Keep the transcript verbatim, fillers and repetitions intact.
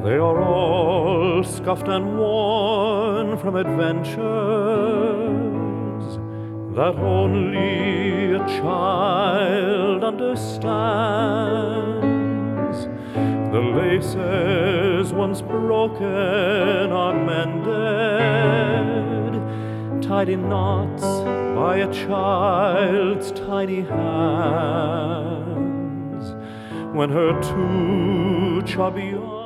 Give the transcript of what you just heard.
They are all scuffed and worn from adventures that only a child understands. The laces once broken are mended, tied in knots by a child's tiny hands. When her two chubby arms